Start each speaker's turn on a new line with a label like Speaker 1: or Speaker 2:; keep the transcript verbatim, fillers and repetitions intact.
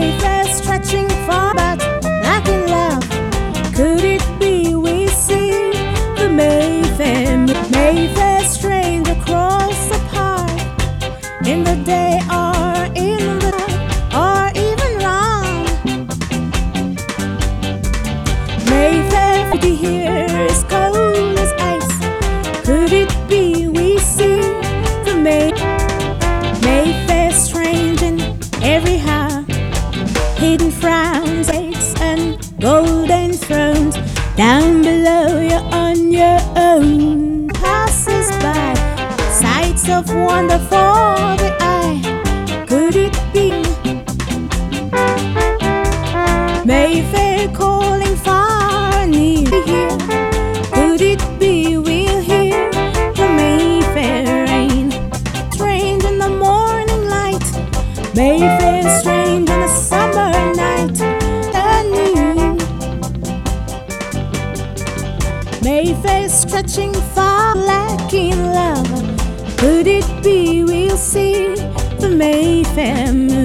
Speaker 1: Mayfair stretching far, but like in love. Could it be we see the Mayfair? Mayfair strange across the park, in the day or in the night, or even wrong. Mayfair here is cold as ice. Could it be we see the May Mayfair strange in every house? Hidden frowns, aches and golden thrones. Down below you're on your own. Passes by, sights of wonder for the eye. Could it be Mayfair calling far and near here? Could it be we'll hear the Mayfair rain? Strange in the morning light, Mayfair strange in the summer night and noon. Mayfair stretching far like in love. Could it be we'll see the Mayfair?